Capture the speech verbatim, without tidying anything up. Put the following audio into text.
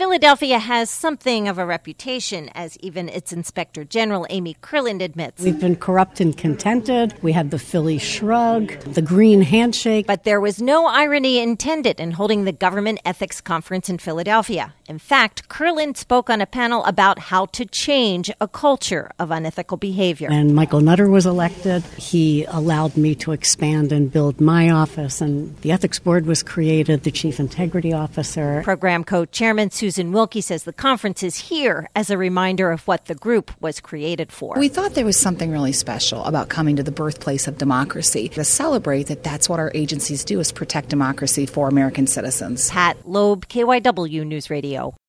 Philadelphia has something of a reputation, as even its Inspector General, Amy Crilland, admits. We've been corrupt and contented. We had the Philly shrug, the green handshake. But there was no irony intended in holding the Government Ethics Conference in Philadelphia. In fact, Crilland spoke on a panel about how to change a culture of unethical behavior. When Michael Nutter was elected, he allowed me to expand and build my office, and the Ethics Board was created, the Chief Integrity Officer. Program co-chairman Susan Wilkie says the conference is here as a reminder of what the group was created for. We thought there was something really special about coming to the birthplace of democracy, to celebrate that that's what our agencies do, is protect democracy for American citizens. Pat Loeb, K Y W News Radio.